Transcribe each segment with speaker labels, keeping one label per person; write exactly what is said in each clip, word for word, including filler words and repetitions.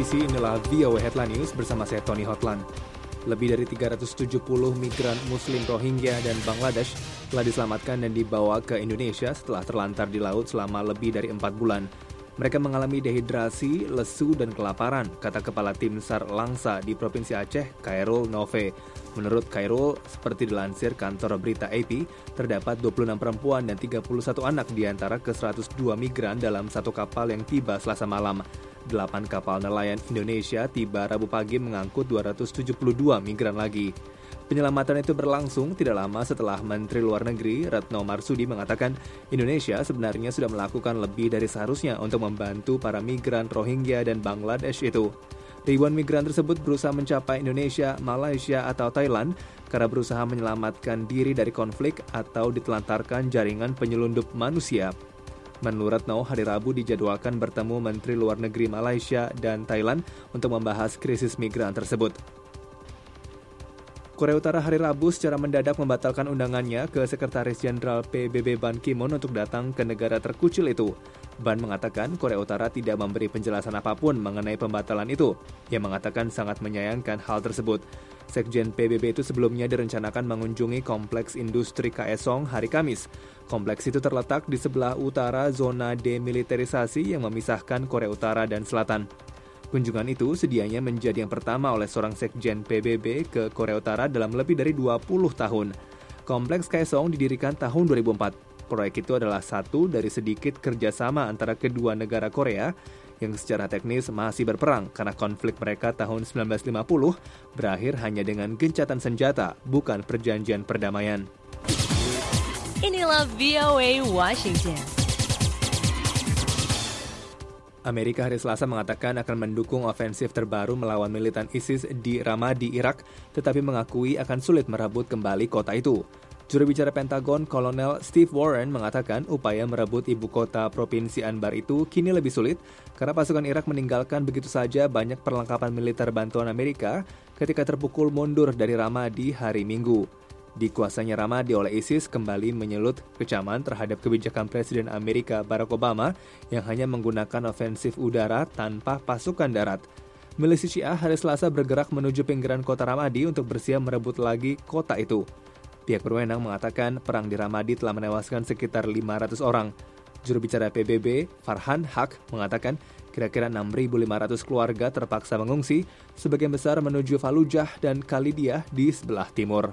Speaker 1: pagi, inilah V O A Headline News bersama saya Tony Hotlan. Lebih dari tiga ratus tujuh puluh migran Muslim Rohingya dan Bangladesh telah diselamatkan dan dibawa ke Indonesia setelah terlantar di laut selama lebih dari empat bulan. Mereka mengalami dehidrasi, lesu, dan kelaparan, kata Kepala Tim SAR Langsa di Provinsi Aceh, Khairul Nove. Menurut Khairul, seperti dilansir kantor berita A P, terdapat dua puluh enam perempuan dan tiga puluh satu anak di antara ke seratus dua migran dalam satu kapal yang tiba Selasa malam. Delapan kapal nelayan Indonesia tiba Rabu pagi mengangkut dua ratus tujuh puluh dua migran lagi. Penyelamatan itu berlangsung tidak lama setelah Menteri Luar Negeri Retno Marsudi mengatakan Indonesia sebenarnya sudah melakukan lebih dari seharusnya untuk membantu para migran Rohingya dan Bangladesh itu. Ribuan migran tersebut berusaha mencapai Indonesia, Malaysia, atau Thailand karena berusaha menyelamatkan diri dari konflik atau ditelantarkan jaringan penyelundup manusia. Menurut Retno, hari Rabu dijadwalkan bertemu Menteri Luar Negeri Malaysia dan Thailand untuk membahas krisis migran tersebut. Korea Utara hari Rabu secara mendadak membatalkan undangannya ke Sekretaris Jenderal P B B Ban Ki-moon untuk datang ke negara terkucil itu. Ban mengatakan Korea Utara tidak memberi penjelasan apapun mengenai pembatalan itu. Ia mengatakan sangat menyayangkan hal tersebut. Sekjen P B B itu sebelumnya direncanakan mengunjungi Kompleks Industri Kaesong hari Kamis. Kompleks itu terletak di sebelah utara zona demilitarisasi yang memisahkan Korea Utara dan Selatan. Kunjungan itu sedianya menjadi yang pertama oleh seorang sekjen P B B ke Korea Utara dalam lebih dari dua puluh tahun. Kompleks Kaesong didirikan tahun dua ribu empat. Proyek itu adalah satu dari sedikit kerjasama antara kedua negara Korea yang secara teknis masih berperang karena konflik mereka tahun sembilan belas lima puluh berakhir hanya dengan gencatan senjata, bukan perjanjian perdamaian.
Speaker 2: Inilah V O A Washington.
Speaker 1: Amerika hari Selasa mengatakan akan mendukung ofensif terbaru melawan militan ISIS di Ramadi, Irak, tetapi mengakui akan sulit merebut kembali kota itu. Juru bicara Pentagon, Kolonel Steve Warren mengatakan upaya merebut ibu kota Provinsi Anbar itu kini lebih sulit karena pasukan Irak meninggalkan begitu saja banyak perlengkapan militer bantuan Amerika ketika terpukul mundur dari Ramadi hari Minggu. Dikuasanya Ramadi oleh ISIS kembali menyelut kecaman terhadap kebijakan Presiden Amerika Barack Obama yang hanya menggunakan ofensif udara tanpa pasukan darat. Milisi Syiah hari Selasa bergerak menuju pinggiran kota Ramadi untuk bersiap merebut lagi kota itu. Pihak berwenang mengatakan perang di Ramadi telah menewaskan sekitar lima ratus orang. Juru bicara P B B, Farhan Haq, mengatakan kira-kira enam ribu lima ratus keluarga terpaksa mengungsi, sebagian besar menuju Fallujah dan Khalidiyah di sebelah timur.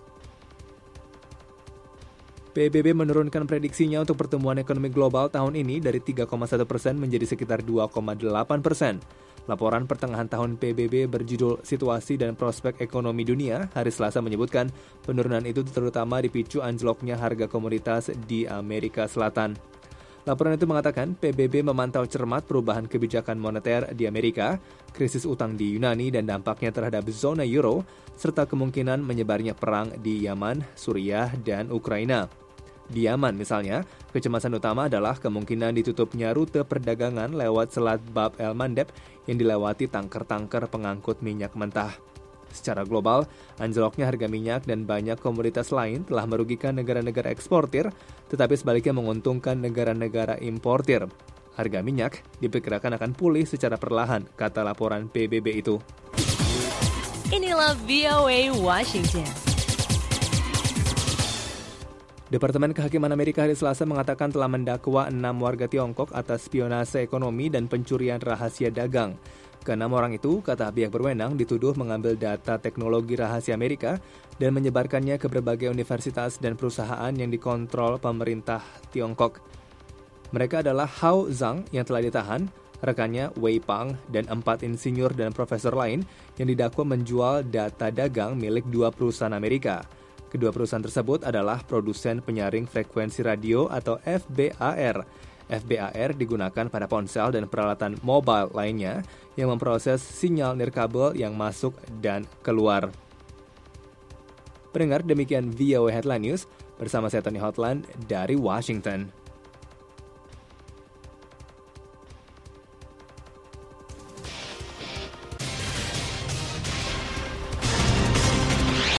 Speaker 1: P B B menurunkan prediksinya untuk pertumbuhan ekonomi global tahun ini dari tiga koma satu persen menjadi sekitar dua koma delapan persen. Laporan pertengahan tahun P B B berjudul Situasi dan Prospek Ekonomi Dunia hari Selasa menyebutkan penurunan itu terutama dipicu anjloknya harga komoditas di Amerika Selatan. Laporan itu mengatakan P B B memantau cermat perubahan kebijakan moneter di Amerika, krisis utang di Yunani dan dampaknya terhadap zona euro, serta kemungkinan menyebarnya perang di Yaman, Suriah, dan Ukraina. Di Yaman misalnya, kecemasan utama adalah kemungkinan ditutupnya rute perdagangan lewat Selat Bab el-Mandeb yang dilewati tangker-tangker pengangkut minyak mentah. Secara global, anjloknya harga minyak dan banyak komoditas lain telah merugikan negara-negara eksportir, tetapi sebaliknya menguntungkan negara-negara importir. Harga minyak diperkirakan akan pulih secara perlahan, kata laporan P B B itu.
Speaker 2: Inilah V O A Washington.
Speaker 1: Departemen Kehakiman Amerika hari Selasa mengatakan telah mendakwa enam warga Tiongkok atas spionase ekonomi dan pencurian rahasia dagang. Keenam orang itu, kata pihak berwenang, dituduh mengambil data teknologi rahasia Amerika dan menyebarkannya ke berbagai universitas dan perusahaan yang dikontrol pemerintah Tiongkok. Mereka adalah Hao Zhang yang telah ditahan, rekannya Wei Pang, dan empat insinyur dan profesor lain yang didakwa menjual data dagang milik dua perusahaan Amerika. Kedua perusahaan tersebut adalah produsen penyaring frekuensi radio atau F B A R. F B A R digunakan pada ponsel dan peralatan mobile lainnya yang memproses sinyal nirkabel yang masuk dan keluar. Pendengar, demikian V O A Headline News bersama saya Tony Hotlan dari Washington.